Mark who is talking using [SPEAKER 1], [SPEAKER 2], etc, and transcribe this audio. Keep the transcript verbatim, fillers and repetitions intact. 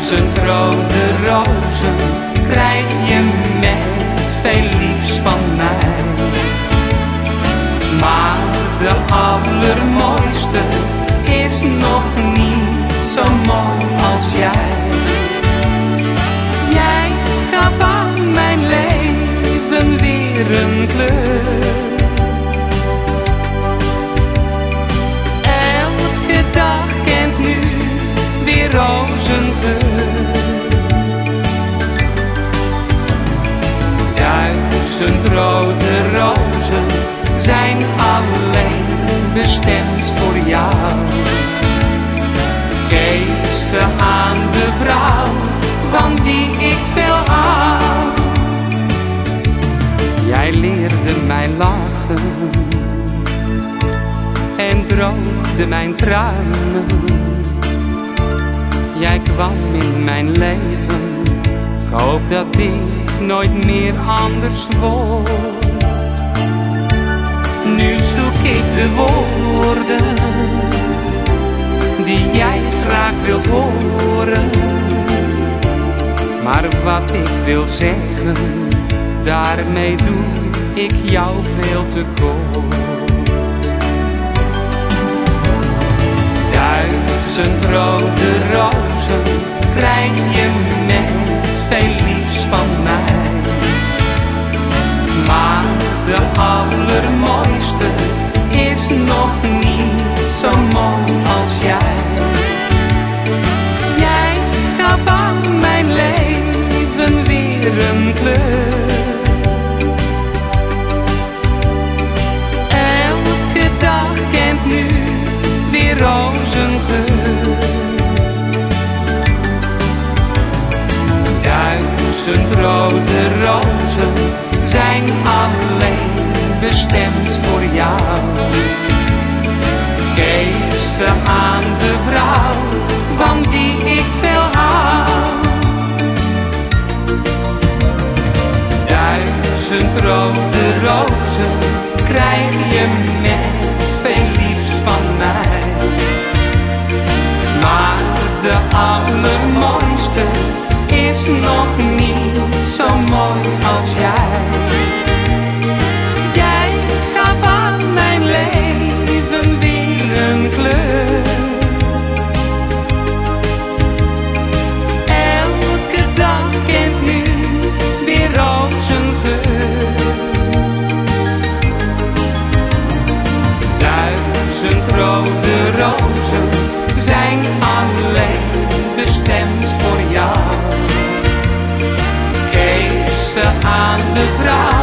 [SPEAKER 1] Duizend rode rozen krijg je met veel liefs van mij. Maar de allermooiste is nog niet zo mooi als jij. Jij gaf aan mijn leven weer een kleur. Elke dag kent nu weer rozengeur. Duizend rode rozen zijn alleen bestemd voor jou. Geef ze aan de vrouw van wie ik veel hou. Jij leerde mij lachen en droogde mijn tranen. Jij kwam in mijn leven, ik hoop dat dit nooit meer anders wordt. Nu zoek ik de woorden die jij graag wilt horen. Maar wat ik wil zeggen, daarmee doe ik jou veel tekort. Duizend rode rozen krijg je met veel liefs van mij. Maar de allermooiste is nog niet zo mooi als jij. Jij gaf aan mijn leven weer een kleur. Elke dag kent nu weer rozengeur. Duizend rode rozen zijn alleen bestemd voor jou. Geef ze aan de vrouw van wie ik veel hou. Duizend rode rozen krijg je met veel liefs van mij. Maar de allermooiste is nog niet zo mooi als jij. Jij gaf aan mijn leven weer een kleur. Elke dag kent nu weer rozengeur. Duizend rode rozen zijn alleen bestemd voor jou. Geef ze aan de vrouw